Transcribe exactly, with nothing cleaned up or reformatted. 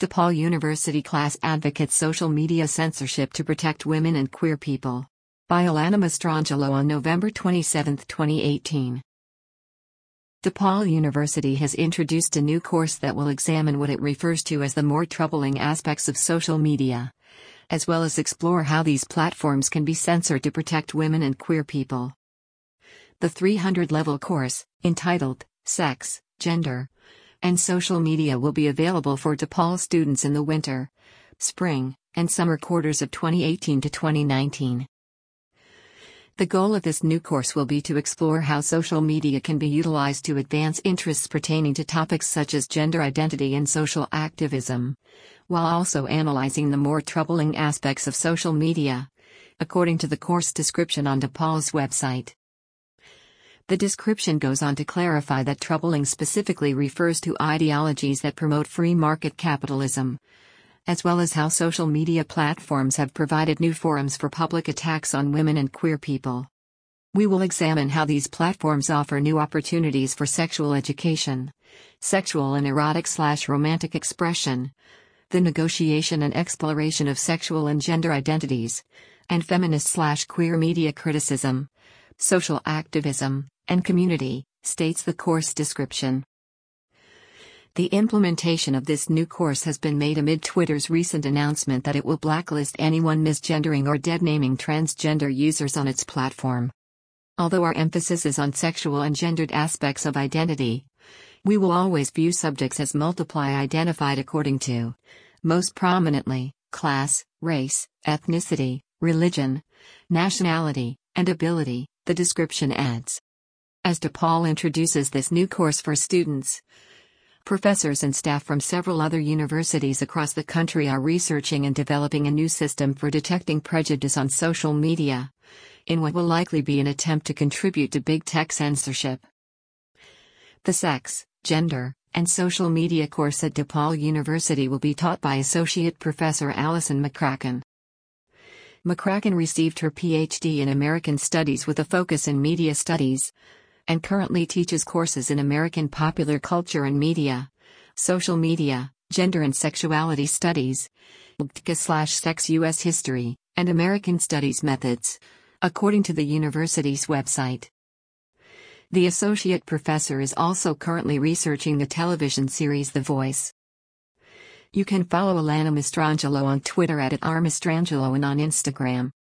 DePaul University class advocates social media censorship to protect women and queer people. By Alana Mastrangelo on November twenty-seventh, twenty eighteen. DePaul University has introduced a new course that will examine what it refers to as the more troubling aspects of social media, as well as explore how these platforms can be censored to protect women and queer people. The three hundred level course, entitled Sex, Gender, and Social Media, will be available for DePaul students in the winter, spring, and summer quarters of twenty eighteen to twenty nineteen. The goal of this new course will be to explore how social media can be utilized to advance interests pertaining to topics such as gender identity and social activism, while also analyzing the more troubling aspects of social media, according to the course description on DePaul's website. The description goes on to clarify that troubling specifically refers to ideologies that promote free market capitalism, as well as how social media platforms have provided new forums for public attacks on women and queer people. We will examine how these platforms offer new opportunities for sexual education, sexual and erotic/romantic expression, the negotiation and exploration of sexual and gender identities, and feminist/queer media criticism, social activism, and community, states the course description. The implementation of this new course has been made amid Twitter's recent announcement that it will blacklist anyone misgendering or deadnaming transgender users on its platform. Although our emphasis is on sexual and gendered aspects of identity, we will always view subjects as multiply identified according to, most prominently, class, race, ethnicity, religion, nationality, and ability, the description adds. As DePaul introduces this new course for students, professors and staff from several other universities across the country are researching and developing a new system for detecting prejudice on social media, in what will likely be an attempt to contribute to big tech censorship. The Sex, Gender, and Social Media course at DePaul University will be taught by Associate Professor Allison McCracken. McCracken received her P H D in American Studies with a focus in Media Studies, and currently teaches courses in American Popular Culture and Media, Social Media, Gender and Sexuality Studies, Sex U S History, and American Studies Methods, according to the university's website. The associate professor is also currently researching the television series The Voice. You can follow Alana Mastrangelo on Twitter at, at r mastrangelo and on Instagram